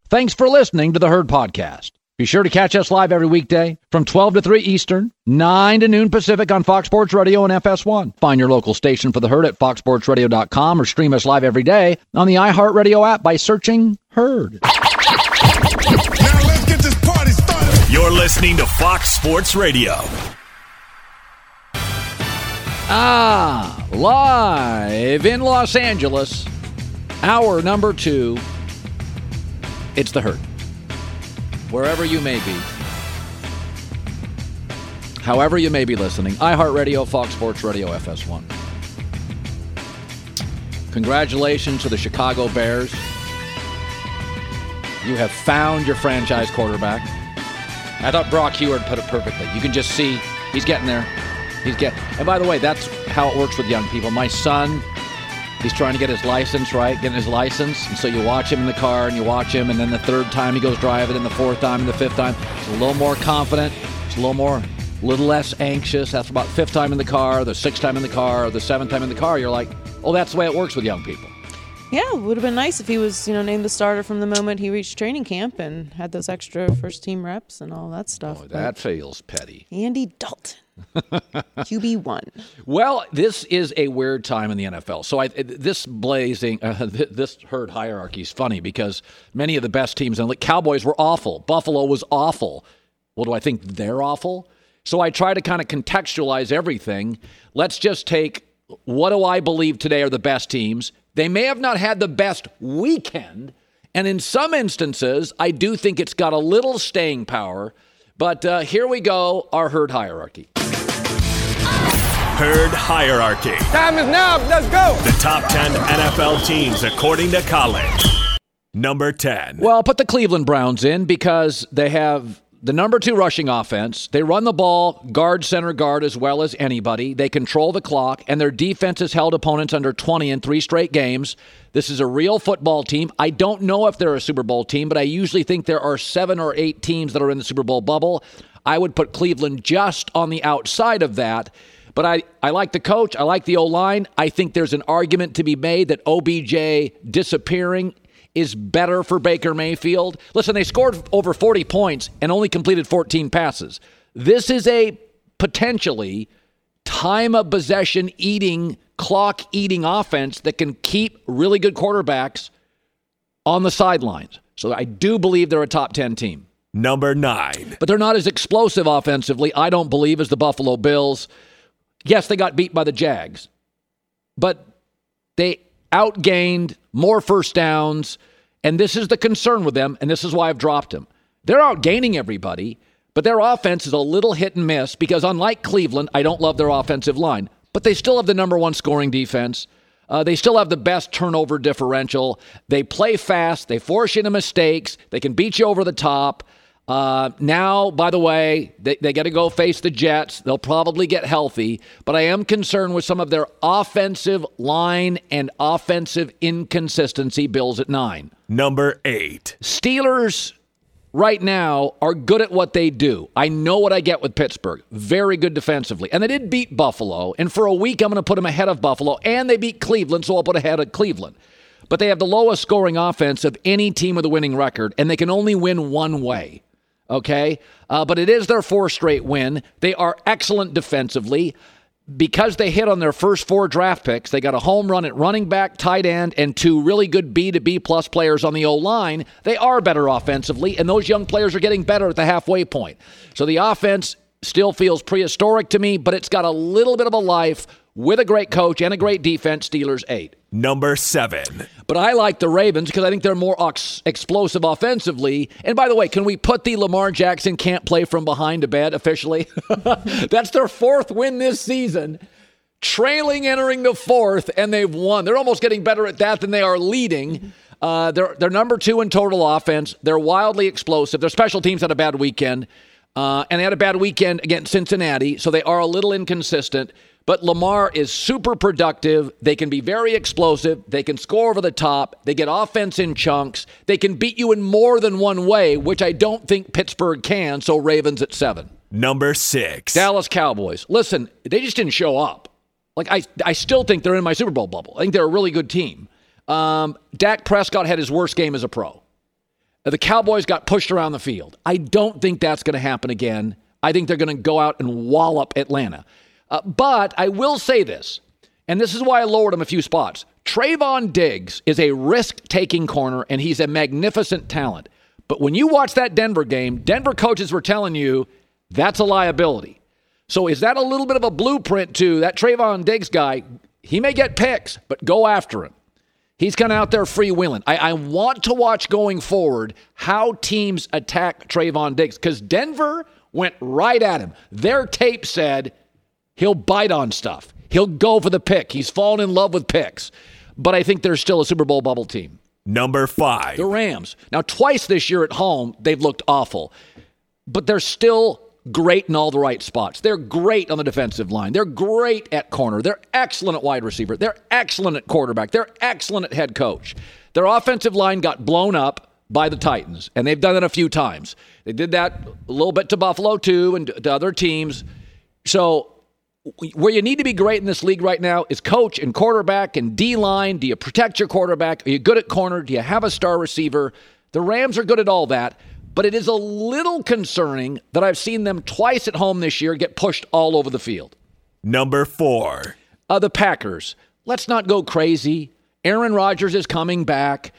Thanks for listening to the Herd Podcast. Be sure to catch us live every weekday from 12 to 3 Eastern, 9 to noon Pacific on Fox Sports Radio and FS1. Find your local station for the Herd at foxsportsradio.com or stream us live every day on the iHeartRadio app by searching Herd. Now let's get this party started. You're listening to Fox Sports Radio. Live in Los Angeles, hour number 2. It's the Herd. Wherever you may be, however you may be listening, iHeartRadio, Fox Sports Radio, FS1. Congratulations to the Chicago Bears. You have found your franchise quarterback. I thought Brock Heward put it perfectly. You can just see he's getting there. And by the way, that's how it works with young people. My son, he's trying to get his license, right? Getting his license. And so you watch him in the car and you watch him. And then the third time he goes driving, and the fourth time and the fifth time. He's a little more confident. He's a little less anxious. That's about the fifth time in the car, the sixth time in the car, the seventh time in the car. You're like, oh, that's the way it works with young people. Yeah, it would have been nice if he was, named the starter from the moment he reached training camp and had those extra first-team reps and all that stuff. Oh, that feels petty. Andy Dalton. QB1. Well, this is a weird time in the NFL. So this herd hierarchy is funny because many of the best teams, and the Cowboys were awful. Buffalo was awful. Well, do I think they're awful? So I try to kind of contextualize everything. Let's just take what do I believe today are the best teams. They may have not had the best weekend, and in some instances, I do think it's got a little staying power. But here we go, our herd hierarchy. Herd hierarchy. Time is now. Let's go. The top 10 NFL teams according to college. Number 10. Well, put the Cleveland Browns in because they have the number 2 rushing offense. They run the ball, guard, center, guard, as well as anybody. They control the clock, and their defense has held opponents under 20 in 3 straight games. This is a real football team. I don't know if they're a Super Bowl team, but I usually think there are 7 or 8 teams that are in the Super Bowl bubble. I would put Cleveland just on the outside of that. But I like the coach. I like the O-line. I think there's an argument to be made that OBJ disappearing is better for Baker Mayfield. Listen, they scored over 40 points and only completed 14 passes. This is a potentially time of possession eating, clock eating offense that can keep really good quarterbacks on the sidelines. So I do believe they're a top 10 team. Number 9. But they're not as explosive offensively, I don't believe, as the Buffalo Bills. Yes, they got beat by the Jags, but they outgained more first downs, and this is the concern with them, and this is why I've dropped them. They're outgaining everybody, but their offense is a little hit and miss because unlike Cleveland, I don't love their offensive line, but they still have the number 1 scoring defense. They still have the best turnover differential. They play fast. They force you into mistakes. They can beat you over the top. Now, by the way, they got to go face the Jets. They'll probably get healthy, but I am concerned with some of their offensive line and offensive inconsistency. Bills at 9. Number 8. Steelers right now are good at what they do. I know what I get with Pittsburgh. Very good defensively. And they did beat Buffalo. And for a week, I'm going to put them ahead of Buffalo. And they beat Cleveland, so I'll put ahead of Cleveland. But they have the lowest scoring offense of any team with a winning record, and they can only win one way. Okay? But it is their 4th straight win. They are excellent defensively. Because they hit on their first 4 draft picks, they got a home run at running back, tight end, and 2 really good B to B plus players on the O-line. They are better offensively, and those young players are getting better at the halfway point. So the offense still feels prehistoric to me, but it's got a little bit of a life with a great coach and a great defense. Steelers 8. Number 7. But I like the Ravens because I think they're more explosive offensively. And by the way, can we put the Lamar Jackson can't play from behind to bed officially? That's their 4th win this season. Trailing entering the 4th, and they've won. They're almost getting better at that than they are leading. They're number 2 in total offense. They're wildly explosive. Their special teams had a bad weekend. And they had a bad weekend against Cincinnati, so they are a little inconsistent. But Lamar is super productive. They can be very explosive. They can score over the top. They get offense in chunks. They can beat you in more than one way, which I don't think Pittsburgh can, so Ravens at 7. Number 6. Dallas Cowboys. Listen, they just didn't show up. I still think they're in my Super Bowl bubble. I think they're a really good team. Dak Prescott had his worst game as a pro. The Cowboys got pushed around the field. I don't think that's going to happen again. I think they're going to go out and wallop Atlanta. But I will say this, and this is why I lowered him a few spots. Trayvon Diggs is a risk-taking corner, and he's a magnificent talent. But when you watch that Denver game, Denver coaches were telling you that's a liability. So is that a little bit of a blueprint to that Trayvon Diggs guy? He may get picks, but go after him. He's kind of out there freewheeling. I want to watch going forward how teams attack Trayvon Diggs because Denver went right at him. Their tape said he'll bite on stuff. He'll go for the pick. He's fallen in love with picks. But I think they're still a Super Bowl bubble team. Number 5. The Rams. Now, twice this year at home, they've looked awful. But they're still great in all the right spots. They're great on the defensive line. They're great at corner. They're excellent at wide receiver. They're excellent at quarterback. They're excellent at head coach. Their offensive line got blown up by the Titans, and they've done it a few times. They did that a little bit to Buffalo, too, and to other teams. So where you need to be great in this league right now is coach and quarterback and D-line. Do you protect your quarterback? Are you good at corner? Do you have a star receiver? The Rams are good at all that. But it is a little concerning that I've seen them twice at home this year get pushed all over the field. Number 4. The Packers. Let's not go crazy. Aaron Rodgers is coming back.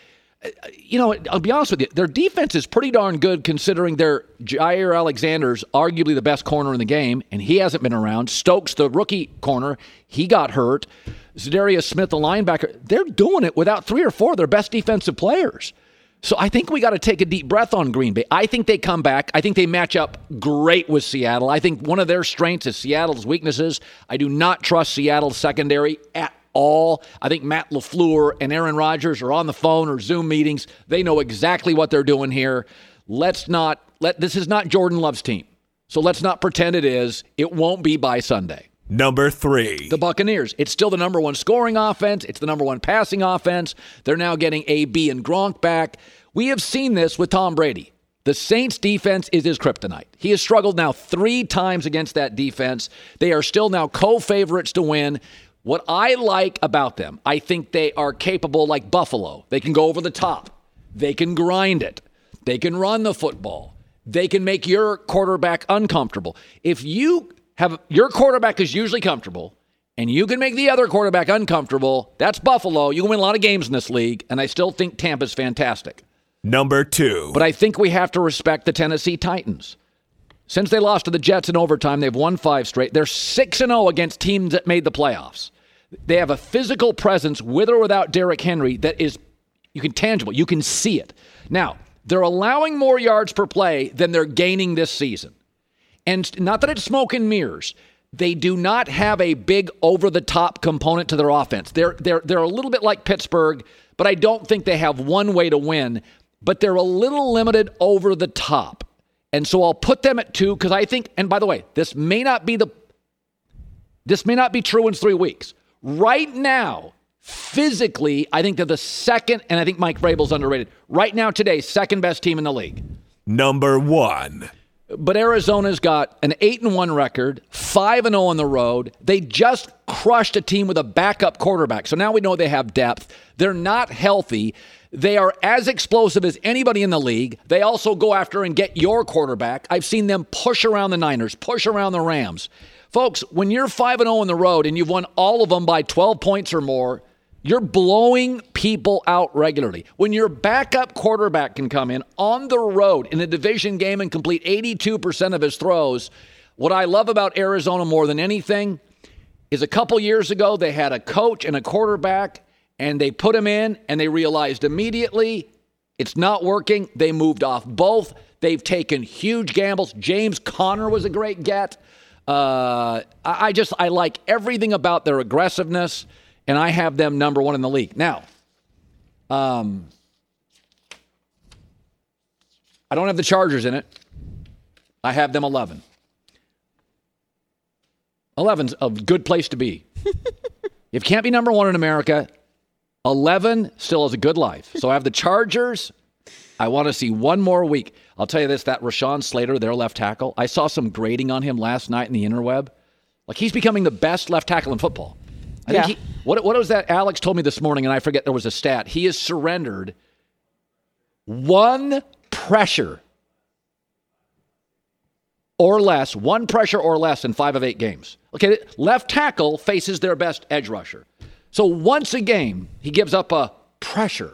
I'll be honest with you. Their defense is pretty darn good considering their Jair Alexander's arguably the best corner in the game, and he hasn't been around. Stokes, the rookie corner, he got hurt. Zadarius Smith, the linebacker. They're doing it without 3 or 4 of their best defensive players. So I think we got to take a deep breath on Green Bay. I think they come back. I think they match up great with Seattle. I think one of their strengths is Seattle's weaknesses. I do not trust Seattle's secondary at all. I think Matt LaFleur and Aaron Rodgers are on the phone or Zoom meetings. They know exactly what they're doing here. This is not Jordan Love's team. So let's not pretend it is. It won't be by Sunday. Number 3. The Buccaneers. It's still the number 1 scoring offense. It's the number 1 passing offense. They're now getting AB and Gronk back. We have seen this with Tom Brady. The Saints defense is his kryptonite. He has struggled now 3 times against that defense. They are still now co-favorites to win. What I like about them, I think they are capable like Buffalo. They can go over the top. They can grind it. They can run the football. They can make your quarterback uncomfortable. If you have your quarterback is usually comfortable, and you can make the other quarterback uncomfortable, that's Buffalo. You can win a lot of games in this league, and I still think Tampa's fantastic. Number 2. But I think we have to respect the Tennessee Titans. Since they lost to the Jets in overtime, they've won 5 straight. They're 6-0 against teams that made the playoffs. They have a physical presence with or without Derrick Henry that is tangible. You can see it. Now, they're allowing more yards per play than they're gaining this season. And not that it's smoke and mirrors. They do not have a big over-the-top component to their offense. They're a little bit like Pittsburgh, but I don't think they have one way to win. But they're a little limited over the top. And so I'll put them at 2 because I think, and by the way, this may not be true in 3 weeks. Right now, physically, I think they're the second, and I think Mike Vrabel's underrated. Right now, today, second best team in the league. Number 1. But Arizona's got an 8-1 record, 5-0 on the road. They just crushed a team with a backup quarterback. So now we know they have depth. They're not healthy. They are as explosive as anybody in the league. They also go after and get your quarterback. I've seen them push around the Niners, push around the Rams. Folks, when you're 5-0 on the road and you've won all of them by 12 points or more, you're blowing people out regularly. When your backup quarterback can come in on the road in a division game and complete 82% of his throws, what I love about Arizona more than anything is a couple years ago they had a coach and a quarterback, and they put him in, and they realized immediately it's not working. They moved off both. They've taken huge gambles. James Conner was a great get. I like everything about their aggressiveness. And I have them number 1 in the league. Now, I don't have the Chargers in it. I have them 11. 11's a good place to be. If you can't be number 1 in America, 11 still has a good life. So I have the Chargers. I want to see one more week. I'll tell you this, that Rashawn Slater, their left tackle, I saw some grading on him last night in the interweb. Like, he's becoming the best left tackle in football. I think what was that Alex told me this morning, and I forget there was a stat. He has surrendered One pressure or less in 5 of 8 games. Okay, left tackle faces their best edge rusher. So once a game, he gives up a pressure.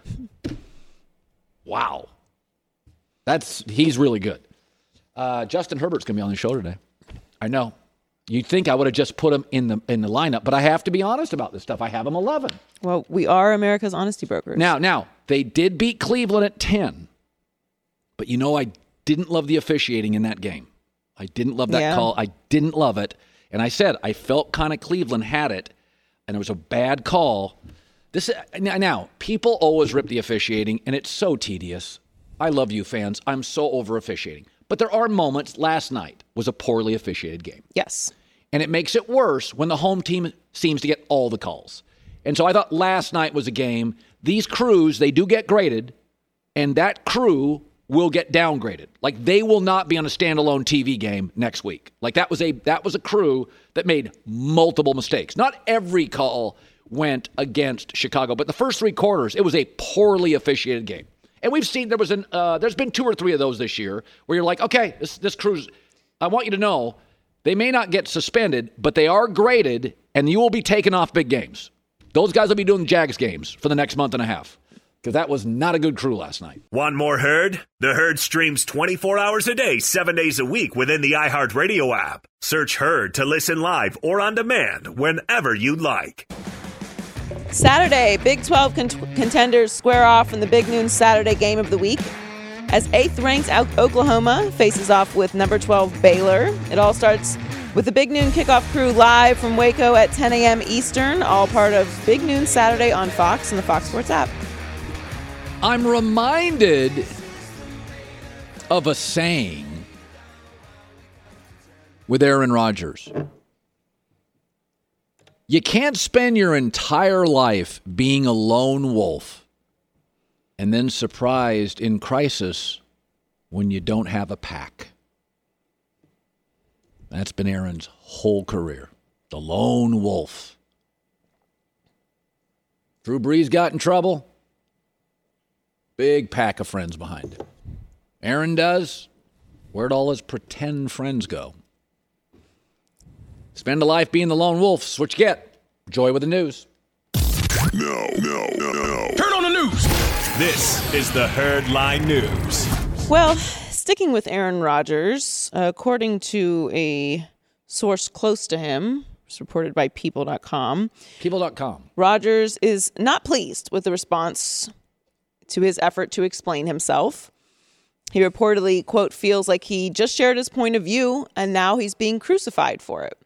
Wow. He's really good. Justin Herbert's going to be on the show today. I know. You'd think I would have just put him in the lineup, but I have to be honest about this stuff. I have him 11. Well, we are America's honesty brokers. Now, they did beat Cleveland at 10. But I didn't love the officiating in that game. I didn't love that call. I didn't love it. And I said, I felt kind of Cleveland had it, and it was a bad call. Now, people always rip the officiating, and it's so tedious. I love you fans. I'm so over officiating. But there are moments. Last night was a poorly officiated game. Yes. And it makes it worse when the home team seems to get all the calls. And so I thought last night was a game. These crews, they do get graded, and that crew will get downgraded. Like, they will not be on a standalone TV game next week. Like, that was a crew that made multiple mistakes. Not every call went against Chicago, but the first 3 quarters, it was a poorly officiated game. And we've seen there's been 2 or 3 of those this year where you're like, okay, this crew's, I want you to know, they may not get suspended, but they are graded, and you will be taken off big games. Those guys will be doing Jags games for the next month and a half. Because that was not a good crew last night. Want more Herd? The Herd streams 24 hours a day, 7 days a week within the iHeartRadio app. Search Herd to listen live or on demand whenever you'd like. Saturday, Big 12 contenders square off in the Big Noon Saturday game of the week as 8th-ranked Oklahoma faces off with number 12 Baylor. It all starts with the Big Noon kickoff crew live from Waco at 10 a.m. Eastern, all part of Big Noon Saturday on Fox and the Fox Sports app. I'm reminded of a saying with Aaron Rodgers. You can't spend your entire life being a lone wolf and then surprised in crisis when you don't have a pack. That's been Aaron's whole career. The lone wolf. Drew Brees got in trouble. Big pack of friends behind him. Aaron does. Where'd all his pretend friends go? Spend a life being the lone wolf. That's what you get. Joy with the news. No. Turn on the news. This is the Herd Line News. Well, sticking with Aaron Rodgers, according to a source close to him, it's reported by People.com. People.com. Rodgers is not pleased with the response to his effort to explain himself. He reportedly, quote, feels like he just shared his point of view and now he's being crucified for it.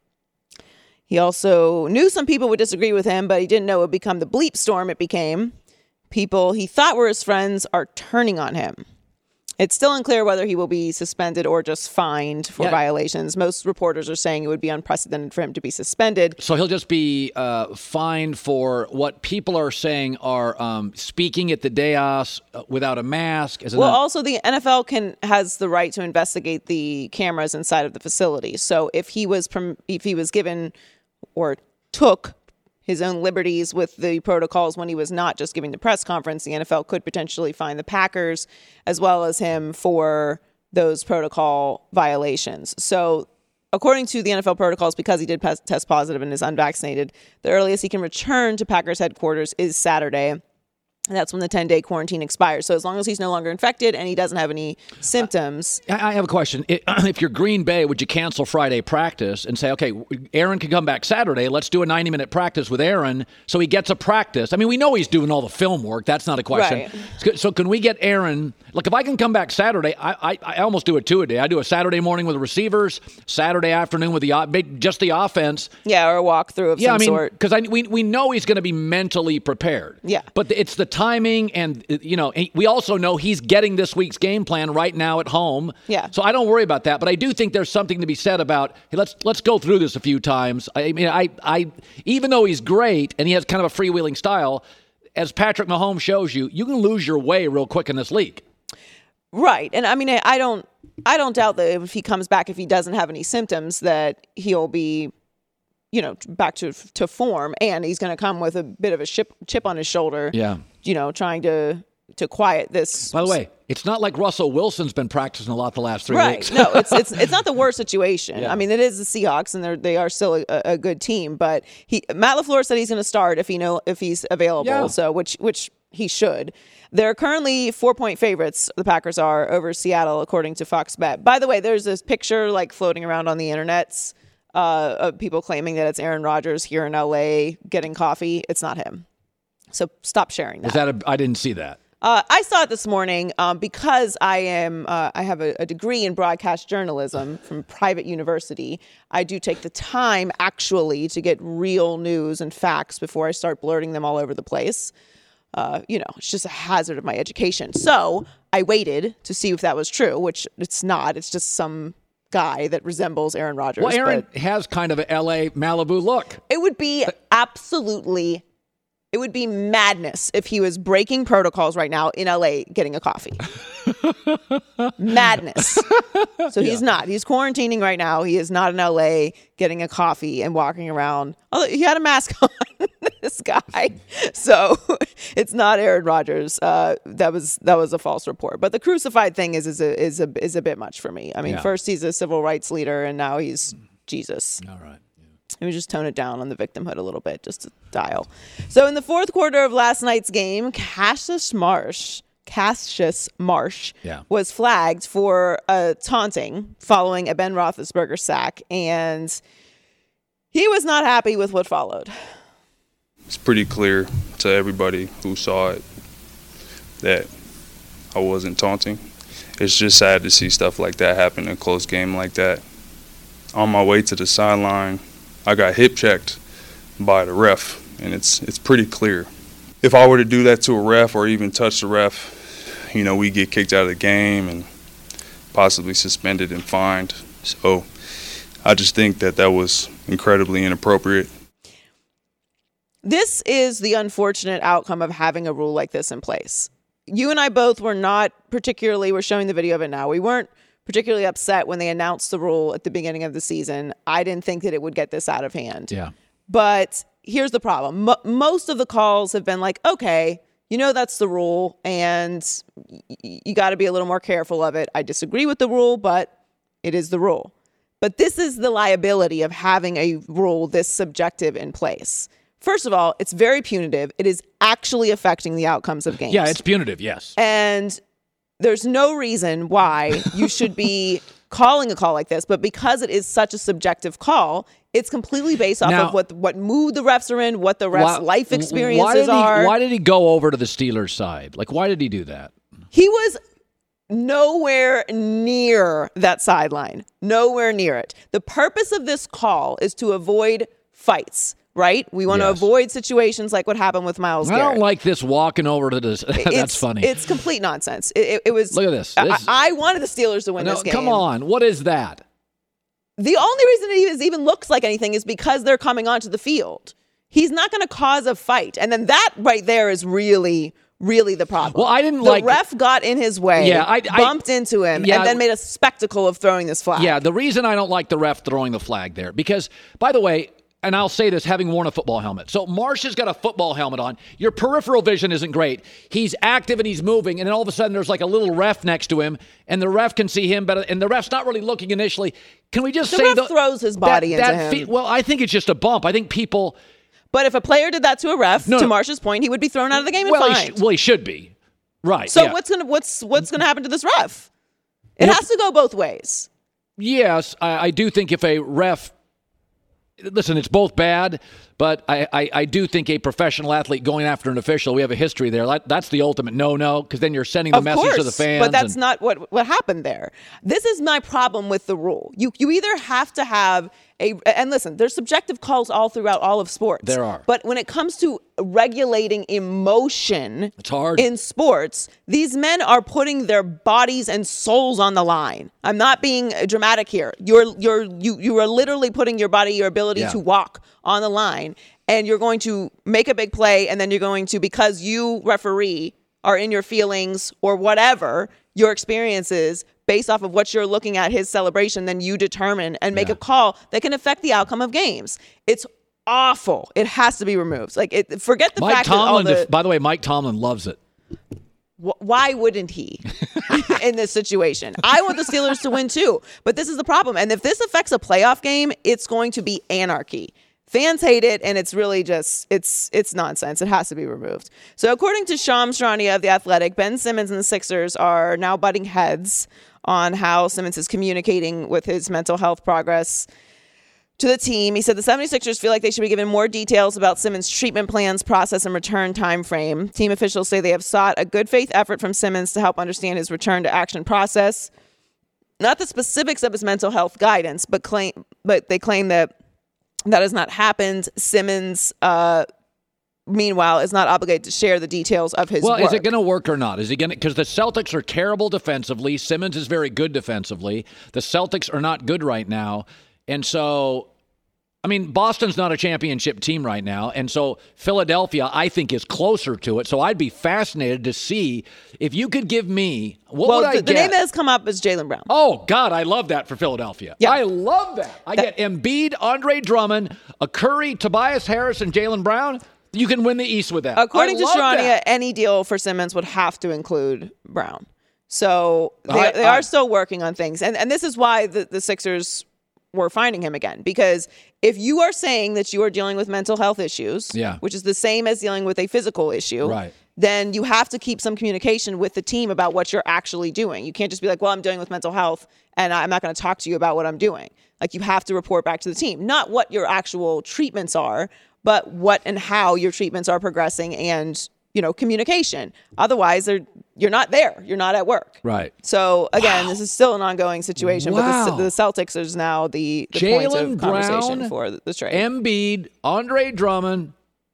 He also knew some people would disagree with him, but he didn't know it would become the bleep storm it became. People he thought were his friends are turning on him. It's still unclear whether he will be suspended or just fined for violations. Most reporters are saying it would be unprecedented for him to be suspended. So he'll just be fined for what people are saying are speaking at the dais without a mask. Also the NFL has the right to investigate the cameras inside of the facility. So if he was given or took his own liberties with the protocols when he was not just giving the press conference, the NFL could potentially fine the Packers as well as him for those protocol violations. So according to the NFL protocols, because he did test positive and is unvaccinated, the earliest he can return to Packers headquarters is Saturday. And that's when the 10-day quarantine expires. So as long as he's no longer infected and he doesn't have any symptoms. I have a question. If you're Green Bay, would you cancel Friday practice and say, okay, Aaron can come back Saturday. Let's do a 90-minute practice with Aaron so he gets a practice. I mean, we know he's doing all the film work. That's not a question. Right. So can we get Aaron? Look, if I can come back Saturday, I almost do a 2-a-day. I do a Saturday morning with the receivers, Saturday afternoon with just the offense. Yeah, or a walkthrough of some sort. Because we know he's going to be mentally prepared. Yeah. But it's the timing, and we also know he's getting this week's game plan right now at home. Yeah. So I don't worry about that. But I do think there's something to be said about, hey, let's go through this a few times. I mean, I even though he's great and he has kind of a freewheeling style, as Patrick Mahomes shows you, you can lose your way real quick in this league. Right. And I mean, I don't doubt that if he comes back, if he doesn't have any symptoms, that he'll be, back to form, and he's going to come with a bit of a chip on his shoulder. Yeah. Trying to to quiet this. By the way, it's not like Russell Wilson's been practicing a lot the last 3 weeks. No, it's not the worst situation. Yeah. I mean, it is the Seahawks, and they are still a good team. But Matt LaFleur said he's going to start if he's available. Yeah. So which he should. They're currently 4-point favorites. The Packers are over Seattle, according to Fox Bet. By the way, there's this picture like floating around on the internets of people claiming that it's Aaron Rodgers here in LA getting coffee. It's not him. So stop sharing that. I didn't see that. I saw it this morning because I have a degree in broadcast journalism from private university. I do take the time actually to get real news and facts before I start blurting them all over the place. It's just a hazard of my education. So I waited to see if that was true, which it's not. It's just some guy that resembles Aaron Rodgers. Well, Aaron has kind of an LA Malibu look. It would be it would be madness if he was breaking protocols right now in LA getting a coffee. Madness. So he's not. He's quarantining right now. He is not in LA getting a coffee and walking around. Although he had a mask on, this guy. So it's not Aaron Rodgers. That was a false report. But the crucified thing is a bit much for me. I mean, first he's a civil rights leader and now he's Jesus. All right. Let me just tone it down on the victimhood a little bit, just to dial. So in the fourth quarter of last night's game, Cassius Marsh was flagged for taunting following a Ben Roethlisberger sack, and he was not happy with what followed. It's pretty clear to everybody who saw it that I wasn't taunting. It's just sad to see stuff like that happen in a close game like that. On my way to the sideline, I got hip checked by the ref, and it's pretty clear. If I were to do that to a ref or even touch the ref, we get kicked out of the game and possibly suspended and fined. So I just think that was incredibly inappropriate. This is the unfortunate outcome of having a rule like this in place. You and I both were not particularly, we're showing the video of it now, we weren't particularly upset when they announced the rule at the beginning of the season. I didn't think that it would get this out of hand. Yeah. But here's the problem. Most of the calls have been like, okay, that's the rule, and you got to be a little more careful of it. I disagree with the rule, but it is the rule. But this is the liability of having a rule this subjective in place. First of all, it's very punitive. It is actually affecting the outcomes of games. Yeah, it's punitive, yes. And there's no reason why you should be calling a call like this, but because it is such a subjective call, it's completely based off of what mood the refs are in, what the refs' life experiences are. Why did he go over to the Steelers' side? Like, why did he do that? He was nowhere near that sideline. Nowhere near it. The purpose of this call is to avoid fights. Right? We want to avoid situations like what happened with Myles Garrett. I don't like this walking over to this. That's funny. It's complete nonsense. It was. Look at this. I wanted the Steelers to win this game. Come on. What is that? The only reason it even looks like anything is because they're coming onto the field. He's not going to cause a fight. And then that right there is really, really the problem. Well, I didn't the ref got in his way, bumped into him, and then made a spectacle of throwing this flag. Yeah, the reason I don't like the ref throwing the flag there, because, by the way, and I'll say this, having worn a football helmet. So Marsh has got a football helmet on. Your peripheral vision isn't great. He's active and he's moving, and then all of a sudden there's like a little ref next to him, and the ref can see him better, and the ref's not really looking initially. Can we just say the ref throws his body into him? Well, I think it's just a bump. I think people... But if a player did that to a ref, to Marsh's point, he would be thrown out of the game and fined. He should be. Right. So what's gonna happen to this ref? It has to go both ways. Yes, I do think if a ref... Listen, it's both bad, but I do think a professional athlete going after an official, we have a history there. That's the ultimate no, because then you're sending the message to the fans. But that's not what happened there. This is my problem with the rule. You either have to have and listen, there's subjective calls all throughout all of sports. There are. But when it comes to regulating emotion it's hard. In sports, these men are putting their bodies and souls on the line. I'm not being dramatic here. You are literally putting your body, your ability to walk on the line, and you're going to make a big play, and then you're going to, because you, referee, are in your feelings or whatever your experiences based off of what you're looking at his celebration, then you determine and make a call that can affect the outcome of games. It's awful. It has to be removed. Forget the fact that by the way, Mike Tomlin loves it. Why wouldn't he in this situation? I want the Steelers to win too, but this is the problem. And if this affects a playoff game, it's going to be anarchy. Fans hate it, and it's really just, it's nonsense. It has to be removed. So according to Shams Charania of The Athletic, Ben Simmons and the Sixers are now butting heads on how Simmons is communicating with his mental health progress to the team. He said the 76ers feel like they should be given more details about Simmons' treatment plans, process, and return time frame. Team officials say they have sought a good faith effort from Simmons to help understand his return to action process. Not the specifics of his mental health guidance, but they claim that has not happened. Simmons, meanwhile, is not obligated to share the details of his work. Well, is it going to work or not? Is he going to? Because the Celtics are terrible defensively. Simmons is very good defensively. The Celtics are not good right now. And so, I mean, Boston's not a championship team right now. And so Philadelphia, I think, is closer to it. So I'd be fascinated to see if you could give me, what would I get? The name that has come up is Jaylen Brown. Oh, God, I love that for Philadelphia. Yeah. I love that. I get Embiid, Andre Drummond, a Curry, Tobias Harris, and Jaylen Brown. You can win the East with that. According to Charania, any deal for Simmons would have to include Brown. So they are still working on things. And this is why the Sixers were finding him again, because if you are saying that you are dealing with mental health issues, which is the same as dealing with a physical issue, then you have to keep some communication with the team about what you're actually doing. You can't just be like, well, I'm dealing with mental health and I'm not going to talk to you about what I'm doing. Like, you have to report back to the team, not what your actual treatments are, but what and how your treatments are progressing and, communication. Otherwise, you're not there. You're not at work. Right. So, again, this is still an ongoing situation, but the Celtics is now the point of conversation for the trade. Embiid, Andre Drummond,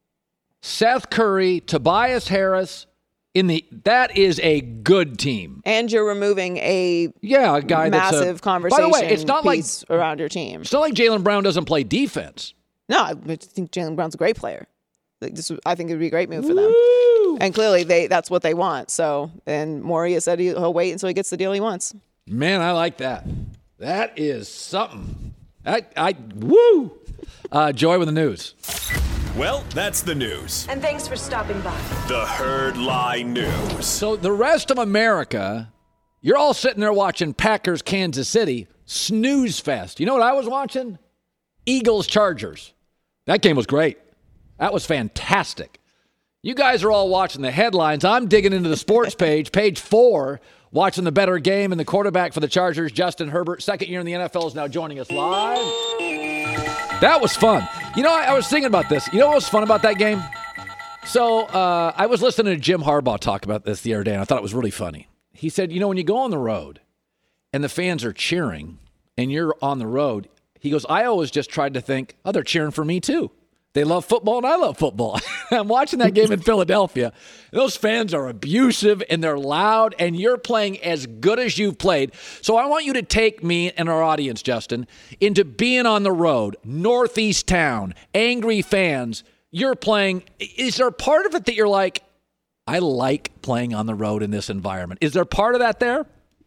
Seth Curry, Tobias Harris. That is a good team. And you're removing a guy massive conversation by the way, it's not piece around your team. It's not like Jaylen Brown doesn't play defense. No, I think Jaylen Brown's a great player. I think it would be a great move for them. And clearly that's what they want. So, and Moria said he'll wait until he gets the deal he wants. Man, I like that. That is something. Joy with the news. Well, that's the news. And thanks for stopping by. The Herd Lie News. So the rest of America, you're all sitting there watching Packers Kansas City snooze fest. You know what I was watching? Eagles Chargers. That game was great. That was fantastic. You guys are all watching the headlines. I'm digging into the sports page 4, watching the better game, and the quarterback for the Chargers, Justin Herbert, second year in the NFL, is now joining us live. That was fun. I was thinking about this. You know what was fun about that game? So I was listening to Jim Harbaugh talk about this the other day, and I thought it was really funny. He said, when you go on the road and the fans are cheering and you're on the road, he goes, I always just tried to think, oh, they're cheering for me too. They love football, and I love football. I'm watching that game in Philadelphia. Those fans are abusive, and they're loud, and you're playing as good as you've played. So I want you to take me and our audience, Justin, into being on the road, Northeast town, angry fans. You're playing. Is there a part of it that you're like, I like playing on the road in this environment? Is there part of that there?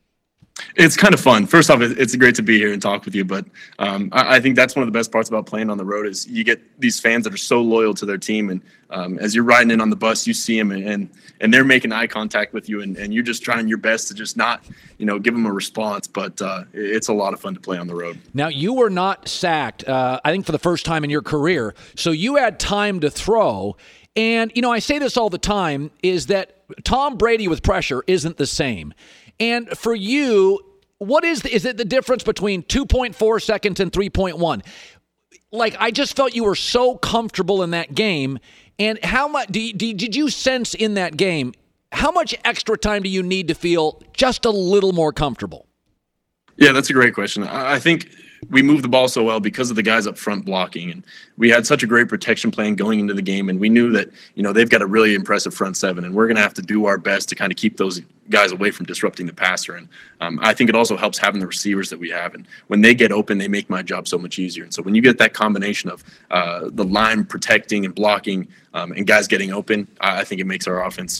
It's kind of fun. First off, it's great to be here and talk with you. But I think that's one of the best parts about playing on the road is you get these fans that are so loyal to their team. And as you're riding in on the bus, you see them and they're making eye contact with you. And you're just trying your best to just not, give them a response. But it's a lot of fun to play on the road. Now, you were not sacked, I think, for the first time in your career. So you had time to throw. And, I say this all the time, is that Tom Brady with pressure isn't the same. And for you, what is it the difference between 2.4 seconds and 3.1? Like, I just felt you were so comfortable in that game. And how much did you sense in that game, how much extra time do you need to feel just a little more comfortable? Yeah, that's a great question. I think we moved the ball so well because of the guys up front blocking, and we had such a great protection plan going into the game, and we knew that, they've got a really impressive front seven, and we're going to have to do our best to kind of keep those guys away from disrupting the passer. And I think it also helps having the receivers that we have, and when they get open, they make my job so much easier. And so when you get that combination of the line protecting and blocking and guys getting open, I think it makes our offense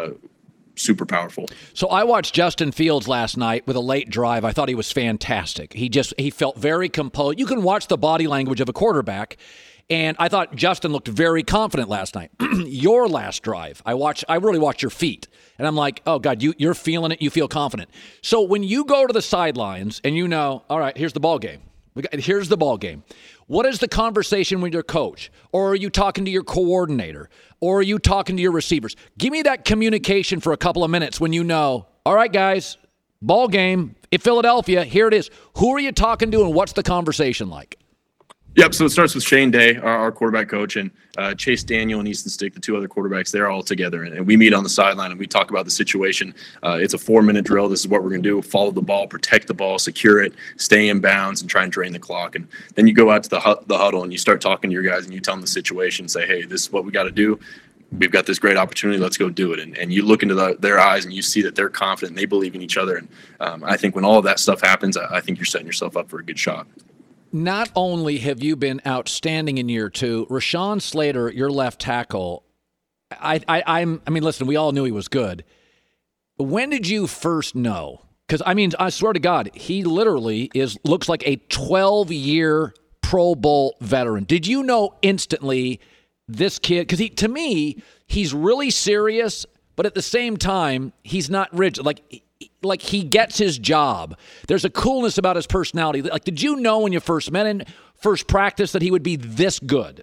super powerful. So I watched Justin Fields last night with a late drive. I thought he was fantastic. He felt very composed. You can watch the body language of a quarterback, And I thought Justin looked very confident last night. Your last drive, I really watched your feet. And I'm like, oh, God, you're feeling it. You feel confident. So when you go to the sidelines and you know, all right, here's the ball game. Here's the ball game. What is the conversation with your coach? Or are you talking to your coordinator? Or are you talking to your receivers? Give me that communication for a couple of minutes when you know, all right, guys, ball game in Philadelphia, here it is. Who are you talking to and what's the conversation like? Yep. So it starts with Shane Day, our quarterback coach, and Chase Daniel and Easton Stick, the two other quarterbacks. They're all together, and we meet on the sideline and we talk about the situation. It's a 4-minute drill. This is what we're going to do: follow the ball, protect the ball, secure it, stay in bounds, and try and drain the clock. And then you go out to the huddle and you start talking to your guys and you tell them the situation. Say, hey, this is what we got to do. We've got this great opportunity. Let's go do it. And you look into their eyes and you see that they're confident and they believe in each other. And I think when all of that stuff happens, I think you're setting yourself up for a good shot. Not only have you been outstanding in year two, Rashawn Slater, your left tackle, I mean, listen, we all knew he was good. When did you first know? Because, I mean, I swear to God, he literally looks like a 12-year Pro Bowl veteran. Did you know instantly this kid? Because to me, he's really serious, but at the same time, he's not rigid. Like he gets his job. There's a coolness about his personality. Like, did you know when you first met him, first practice, that he would be this good?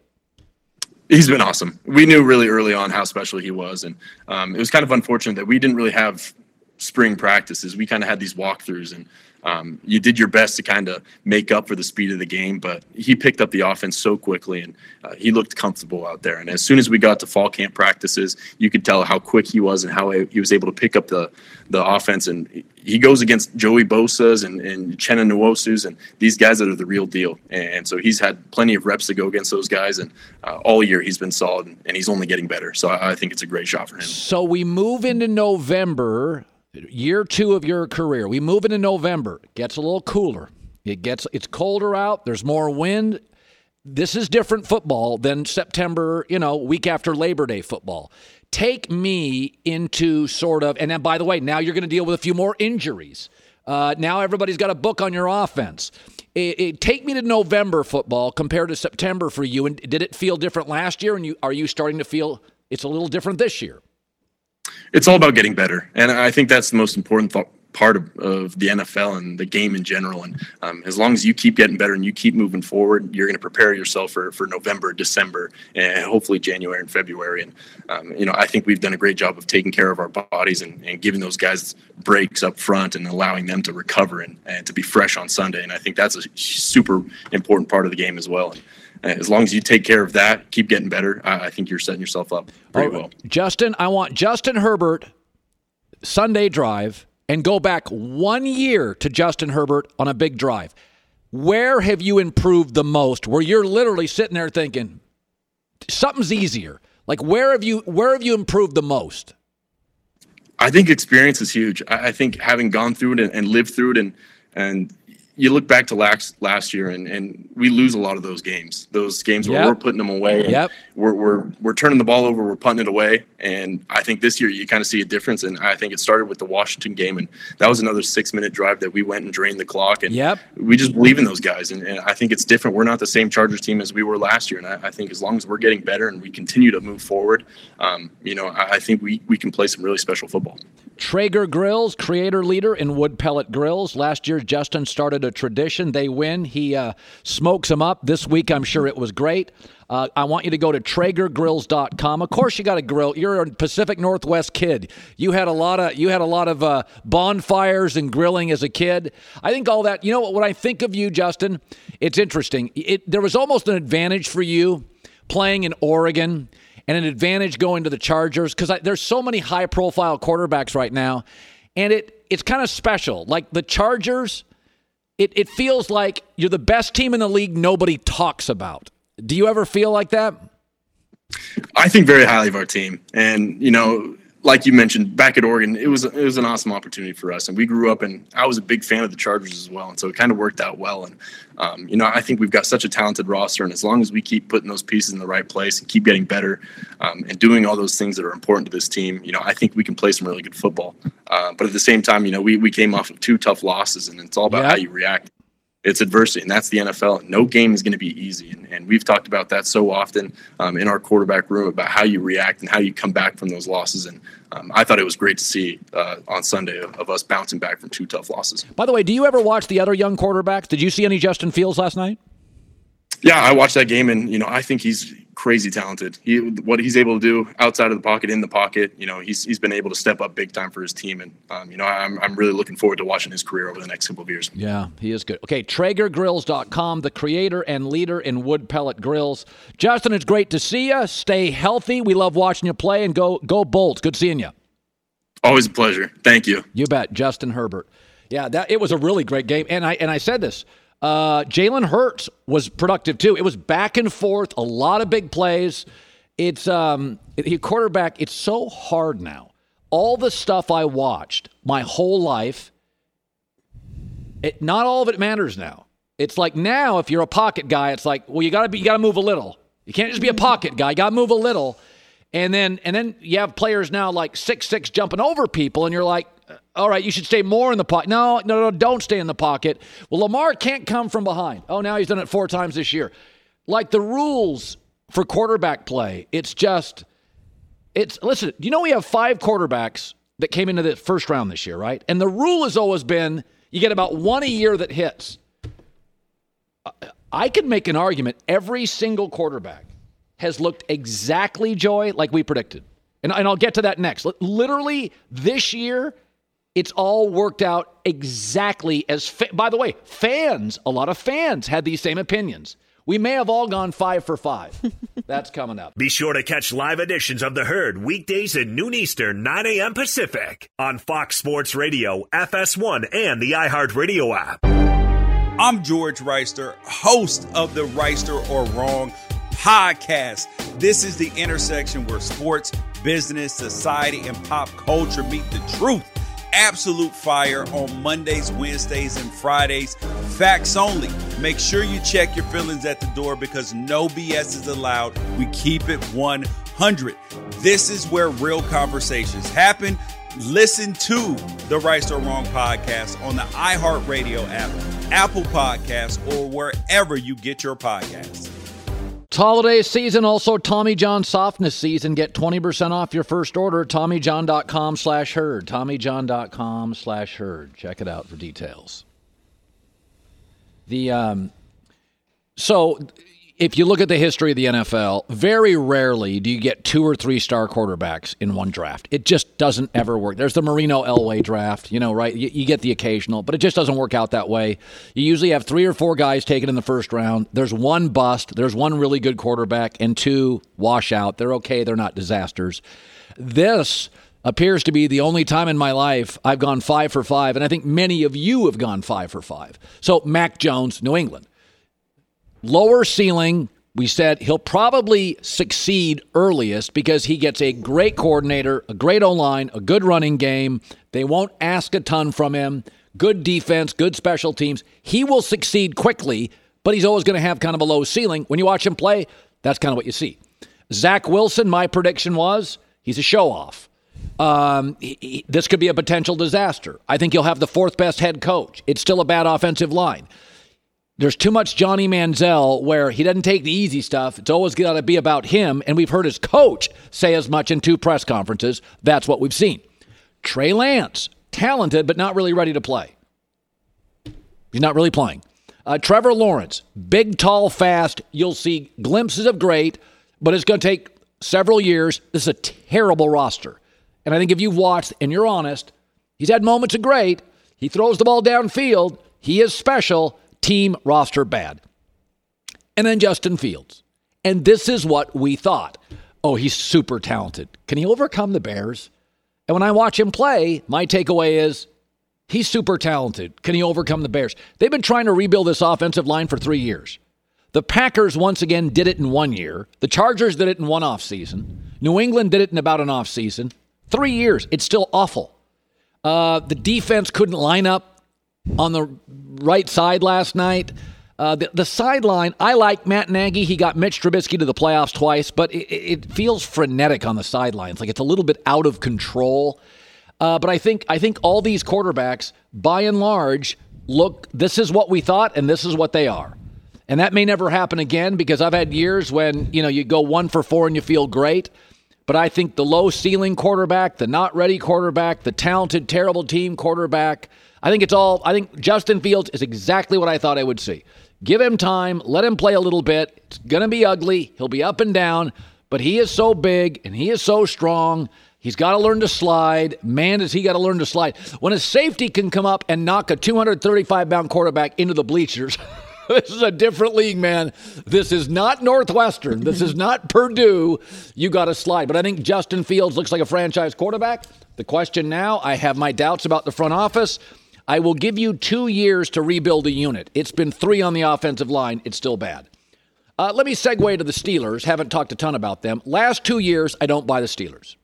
He's been awesome. We knew really early on how special he was. And it was kind of unfortunate that we didn't really have spring practices. We kind of had these walkthroughs, and you did your best to kind of make up for the speed of the game, but he picked up the offense so quickly, and he looked comfortable out there. And as soon as we got to fall camp practices, you could tell how quick he was and how he was able to pick up the offense. And he goes against Joey Bosa's and Uchenna Nwosu's and these guys that are the real deal. And so he's had plenty of reps to go against those guys, and all year he's been solid, and he's only getting better. So I think it's a great shot for him. So we move into November. Year two of your career. We move into November. It gets a little cooler. It's colder out. There's more wind. This is different football than September, week after Labor Day football. Take me into sort of, and then by the way, now you're going to deal with a few more injuries. Now everybody's got a book on your offense. Take me to November football compared to September for you. And did it feel different last year? And are you starting to feel it's a little different this year? It's all about getting better. And I think that's the most important part of the NFL and the game in general. And as long as you keep getting better and you keep moving forward, you're going to prepare yourself for November, December, and hopefully January and February. And, I think we've done a great job of taking care of our bodies and giving those guys breaks up front and allowing them to recover and to be fresh on Sunday. And I think that's a super important part of the game as well. And as long as you take care of that, keep getting better, I think you're setting yourself up pretty well. Justin, I want Justin Herbert Sunday drive and go back 1 year to Justin Herbert on a big drive. Where have you improved the most? Where you're literally sitting there thinking something's easier. Like where have you improved the most? I think experience is huge. I think having gone through it and lived through it and you look back to last year and we lose a lot of those games where we're putting them away. Yep. We're turning the ball over. We're punting it away. And I think this year you kind of see a difference. And I think it started with the Washington game. And that was another 6-minute drive that we went and drained the clock. And we just believe in those guys. And I think it's different. We're not the same Chargers team as we were last year. And I think as long as we're getting better and we continue to move forward, I think we can play some really special football. Traeger Grills, creator leader in wood pellet grills. Last year, Justin started a tradition. They win. He smokes them up. This week, I'm sure it was great. I want you to go to TraegerGrills.com. Of course, you got a grill. You're a Pacific Northwest kid. You had a lot of bonfires and grilling as a kid. I think all that. You know what? When I think of you, Justin, it's interesting. There was almost an advantage for you playing in Oregon, and an advantage going to the Chargers because there's so many high-profile quarterbacks right now, and it's kind of special. Like the Chargers, it feels like you're the best team in the league nobody talks about. Do you ever feel like that? I think very highly of our team, and like you mentioned, back at Oregon, it was an awesome opportunity for us, and we grew up, and I was a big fan of the Chargers as well, and so it kind of worked out well. And I think we've got such a talented roster, and as long as we keep putting those pieces in the right place and keep getting better and doing all those things that are important to this team, I think we can play some really good football. But at the same time, we came off of 2 tough losses, and it's all about how you react. It's adversity, and that's the NFL. No game is going to be easy, and we've talked about that so often in our quarterback room about how you react and how you come back from those losses. And I thought it was great to see on Sunday of us bouncing back from 2 tough losses. By the way, do you ever watch the other young quarterbacks? Did you see any Justin Fields last night? Yeah, I watched that game, and I think he's crazy talented. What he's able to do outside of the pocket, in the pocket, he's been able to step up big time for his team, and I'm really looking forward to watching his career over the next couple of years. Yeah, he is good. Okay, TraegerGrills.com, the creator and leader in wood pellet grills. Justin, it's great to see you. Stay healthy. We love watching you play, and go Bolts. Good seeing you. Always a pleasure. Thank you. You bet, Justin Herbert. Yeah, it was a really great game, and I said this. Jalen Hurts was productive too. It was back and forth, a lot of big plays. It's quarterback. It's so hard now. All the stuff I watched my whole life, not all of it matters now. It's like now, if you're a pocket guy, it's like, well, you got to move a little. You can't just be a pocket guy. You got to move a little, and then you have players now like 6'6" jumping over people, and you're like, all right, you should stay more in the pocket. No, don't stay in the pocket. Well, Lamar can't come from behind. Oh, now he's done it 4 times this year. Like the rules for quarterback play, listen, we have 5 quarterbacks that came into the first round this year, right? And the rule has always been you get about 1 a year that hits. I could make an argument every single quarterback has looked exactly, Joy, like we predicted. And I'll get to that next. Literally this year, it's all worked out exactly as, by the way, a lot of fans had these same opinions. We may have all gone 5 for 5. That's coming up. Be sure to catch live editions of The Herd weekdays at noon Eastern, 9 a.m. Pacific on Fox Sports Radio, FS1, and the iHeartRadio app. I'm George Reister, host of the Reister or Wrong podcast. This is the intersection where sports, business, society, and pop culture meet the truth. Absolute fire on Mondays, Wednesdays, and Fridays. Facts only. Make sure you check your feelings at the door because no BS is allowed. We keep it 100. This is where real conversations happen. Listen to the Right or Wrong podcast on the iHeartRadio app, Apple Podcasts, or wherever you get your podcasts. It's holiday season, also Tommy John softness season. Get 20% off your first order, TommyJohn.com/herd. TommyJohn.com/herd. Check it out for details. So if you look at the history of the NFL, very rarely do you get 2 or 3 star quarterbacks in one draft. It just doesn't ever work. There's the Marino Elway draft, right? You get the occasional, but it just doesn't work out that way. You usually have 3 or 4 guys taken in the first round. There's 1 bust. There's 1 really good quarterback and 2 wash out. They're okay. They're not disasters. This appears to be the only time in my life I've gone 5 for 5, and I think many of you have gone 5 for 5. So Mac Jones, New England. Lower ceiling, we said he'll probably succeed earliest because he gets a great coordinator, a great O-line, a good running game. They won't ask a ton from him. Good defense, good special teams. He will succeed quickly, but he's always going to have kind of a low ceiling. When you watch him play, that's kind of what you see. Zach Wilson, my prediction was he's a show-off. This could be a potential disaster. I think he'll have the 4th best head coach. It's still a bad offensive line. There's too much Johnny Manziel where he doesn't take the easy stuff. It's always got to be about him, and we've heard his coach say as much in 2 press conferences. That's what we've seen. Trey Lance, talented but not really ready to play. He's not really playing. Trevor Lawrence, big, tall, fast. You'll see glimpses of great, but it's going to take several years. This is a terrible roster. And I think if you've watched and you're honest, he's had moments of great. He throws the ball downfield. He is special. Team roster bad. And then Justin Fields. And this is what we thought. Oh, he's super talented. Can he overcome the Bears? And when I watch him play, my takeaway is he's super talented. Can he overcome the Bears? They've been trying to rebuild this offensive line for 3 years. The Packers once again did it in 1 year. The Chargers did it in 1 offseason. New England did it in about an offseason. 3 years. It's still awful. The defense couldn't line up on the right side last night. The sideline, I like Matt Nagy. He got Mitch Trubisky to the playoffs twice, but it feels frenetic on the sidelines. Like it's a little bit out of control. But I think all these quarterbacks, by and large, look, this is what we thought and this is what they are. And that may never happen again because I've had years when, you go 1 for 4 and you feel great. But I think the low ceiling quarterback, the not ready quarterback, the talented, terrible team quarterback, I think Justin Fields is exactly what I thought I would see. Give him time, let him play a little bit. It's going to be ugly. He'll be up and down, but he is so big and he is so strong. He's got to learn to slide. Man, does he got to learn to slide. When a safety can come up and knock a 235-pound quarterback into the bleachers, this is a different league, man. This is not Northwestern. This is not Purdue. You got to slide. But I think Justin Fields looks like a franchise quarterback. The question now, I have my doubts about the front office. I will give you 2 years to rebuild a unit. It's been 3 on the offensive line. It's still bad. Let me segue to the Steelers. Haven't talked a ton about them. Last 2 years, I don't buy the Steelers.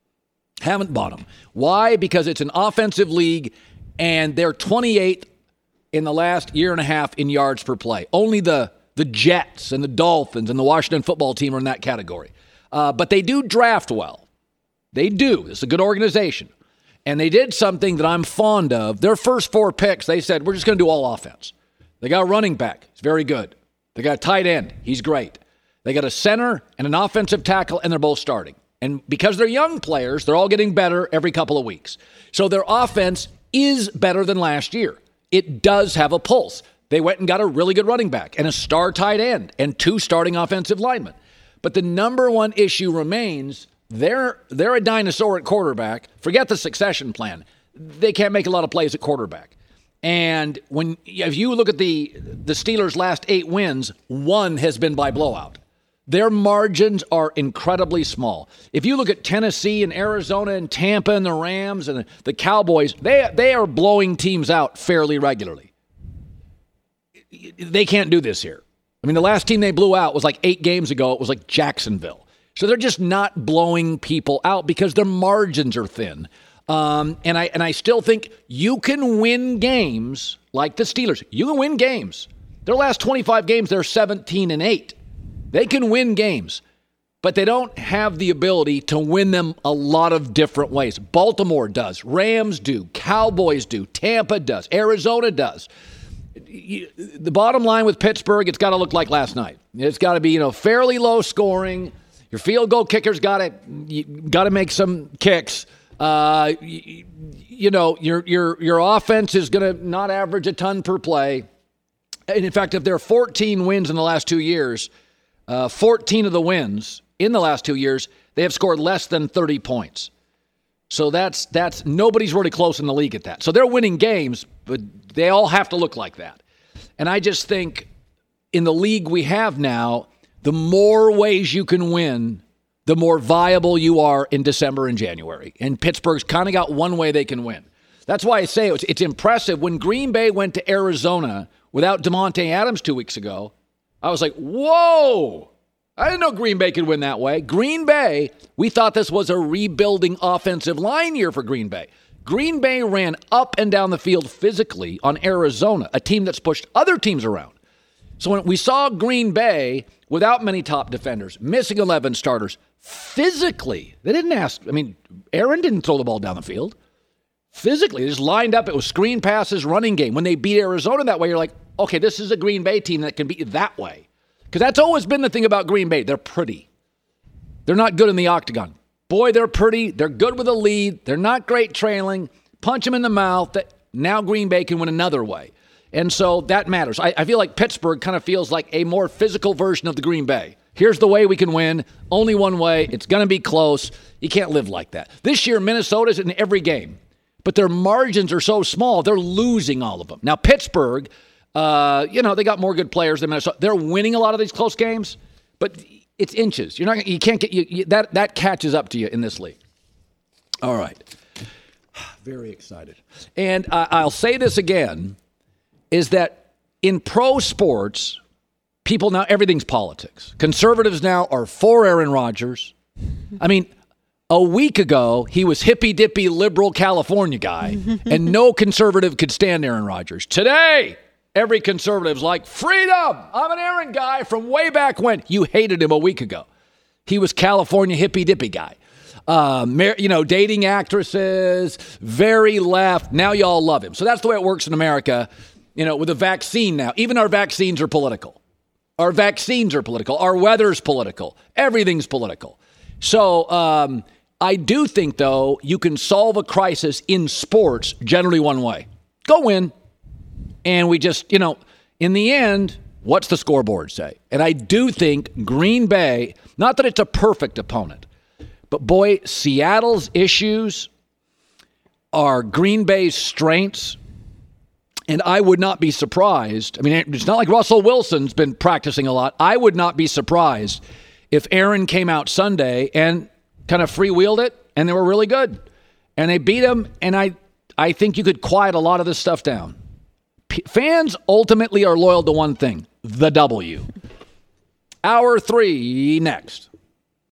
Haven't bought them. Why? Because it's an offensive league, and they're 28th in the last year and a half in yards per play. Only the Jets and the Dolphins and the Washington football team are in that category. But they do draft well. They do. It's a good organization. And they did something that I'm fond of. Their first 4 picks, they said, we're just going to do all offense. They got a running back. He's very good. They got a tight end. He's great. They got a center and an offensive tackle, and they're both starting. And because they're young players, they're all getting better every couple of weeks. So their offense is better than last year. It does have a pulse. They went and got a really good running back and a star tight end and 2 starting offensive linemen. But the number one issue remains they're a dinosaur at quarterback. Forget the succession plan. They can't make a lot of plays at quarterback. And if you look at the Steelers' last 8 wins, 1 has been by blowout. Their margins are incredibly small. If you look at Tennessee and Arizona and Tampa and the Rams and the Cowboys, they are blowing teams out fairly regularly. They can't do this here. I mean, the last team they blew out was like 8 games ago. It was like Jacksonville. So they're just not blowing people out because their margins are thin. And I still think you can win games like the Steelers. You can win games. Their last 25 games, they're 17-8. They can win games, but they don't have the ability to win them a lot of different ways. Baltimore does. Rams do. Cowboys do. Tampa does. Arizona does. The bottom line with Pittsburgh, it's got to look like last night. It's got to be, fairly low scoring. Your field goal kicker's got to make some kicks. Your offense is going to not average a ton per play. And in fact, if there are 14 wins in the last 2 years, 14 of the wins in the last 2 years, they have scored less than 30 points. So that's nobody's really close in the league at that. So they're winning games, but they all have to look like that. And I just think in the league we have now, the more ways you can win, the more viable you are in December and January. And Pittsburgh's kind of got one way they can win. That's why I say it's impressive. When Green Bay went to Arizona without Davante Adams 2 weeks ago, I was like, whoa! I didn't know Green Bay could win that way. Green Bay, we thought this was a rebuilding offensive line year for Green Bay. Green Bay ran up and down the field physically on Arizona, a team that's pushed other teams around. So when we saw Green Bay without many top defenders, missing 11 starters, physically, they didn't ask. I mean, Aaron didn't throw the ball down the field. Physically, they just lined up. It was screen passes, running game. When they beat Arizona that way, you're like, okay, this is a Green Bay team that can beat you that way. Because that's always been the thing about Green Bay. They're pretty. They're not good in the octagon. Boy, they're pretty. They're good with a lead. They're not great trailing. Punch them in the mouth. Now Green Bay can win another way. And so that matters. I feel like Pittsburgh kind of feels like a more physical version of the Green Bay. Here's the way we can win. Only one way. It's going to be close. You can't live like that. This year, Minnesota's in every game. But their margins are so small, they're losing all of them. Now, Pittsburgh, they got more good players than Minnesota. They're winning a lot of these close games, but it's inches. You can't get that catches up to you in this league. All right. Very excited. And I'll say this again, is that in pro sports, people now, everything's politics. Conservatives now are for Aaron Rodgers. I mean, a week ago, he was hippy-dippy liberal California guy, and no conservative could stand Aaron Rodgers. Today, every conservative's like, freedom! I'm an Aaron guy from way back when. You hated him a week ago. He was California hippy-dippy guy. dating actresses, very left. Now y'all love him. So that's the way it works in America, with a vaccine now. Even our vaccines are political. Our vaccines are political. Our weather's political. Everything's political. So I do think, though, you can solve a crisis in sports generally one way. Go win. And we just, in the end, what's the scoreboard say? And I do think Green Bay, not that it's a perfect opponent, but boy, Seattle's issues are Green Bay's strengths. And I would not be surprised. I mean, it's not like Russell Wilson's been practicing a lot. I would not be surprised if Aaron came out Sunday and kind of freewheeled it, and they were really good. And they beat him, and I think you could quiet a lot of this stuff down. Fans ultimately are loyal to one thing, the W. Hour 3 next.